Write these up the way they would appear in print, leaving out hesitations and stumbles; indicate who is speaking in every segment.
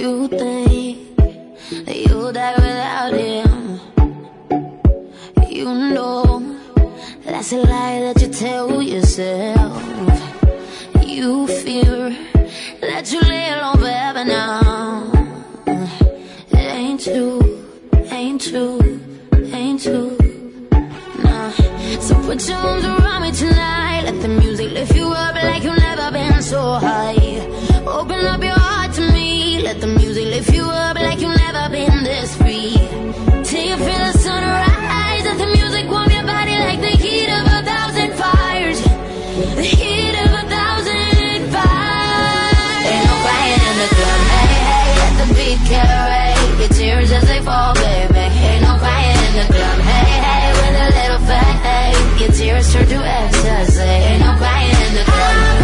Speaker 1: You think that you'll die without him. You know that's a lie that you tell yourself. You fear that you lay alone forever now. It ain't true, ain't true, ain't true. Nah. So put your arms around me tonight. Let the music lift you up like you've never been so high. Open up your heart to me. Let the music lift you up like you've never been this free. Till you feel the sunrise. Let the music warm your body like the heat of 1,000 fires. The heat of 1,000 fires. Ain't no crying in the club. Hey, hey, let the beat carry your tears as they fall, baby. Ain't no crying in the club. Hey, hey, with a little faith, your tears turn to ecstasy. Ain't no crying in the club.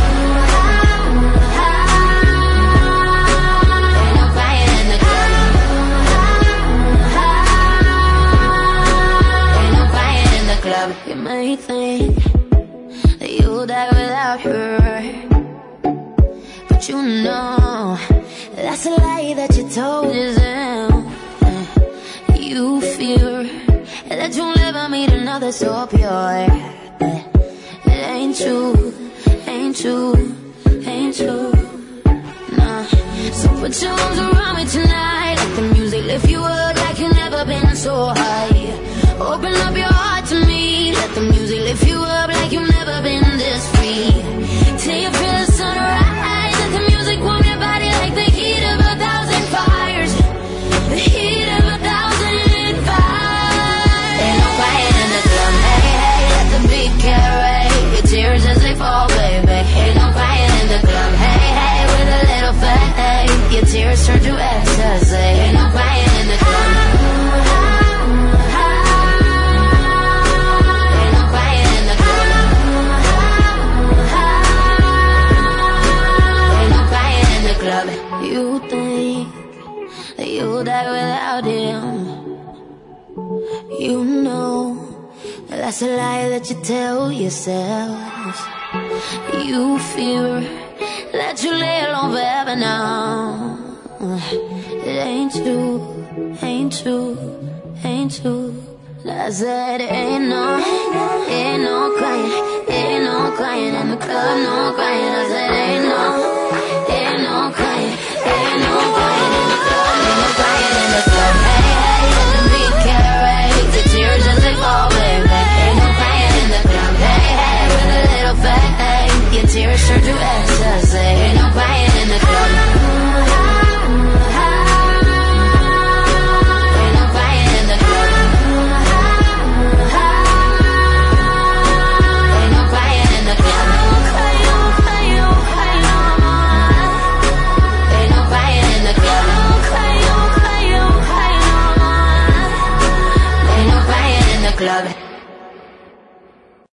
Speaker 1: You may think that you'll die without her, but you know that's a lie that you told yourself. You fear that you'll never meet another so pure. It ain't true, ain't true, ain't true. Nah. So put your arms around me tonight. Let the music lift you up like you've never been so high. Open up your heart to me. Let the music lift you up like you've never been this free. Till you feel the sunrise. Let the music warm your body like the heat of 1,000 fires. The heat of 1,000 fires. Ain't no crying in the club. Hey, hey, let the beat carry your tears as they fall, baby. Ain't no crying in the club. Hey, hey, with a little faith, your tears turn to ecstasy. Ain't no crying in the club. You think that you'll die without him. You know that's a lie that you tell yourself. You fear that you lay alone forever now. It ain't true, ain't true, ain't true. I said ain't no crying, ain't no crying in the club, no crying. I said ain't no crying, ain't no crying in the club, ain't no crying in the club. Hey, hey, let the beat carry the tears as they fall, baby. Ain't no crying in the club. Hey, hey, with a little faith, your tears turn to ecstasy.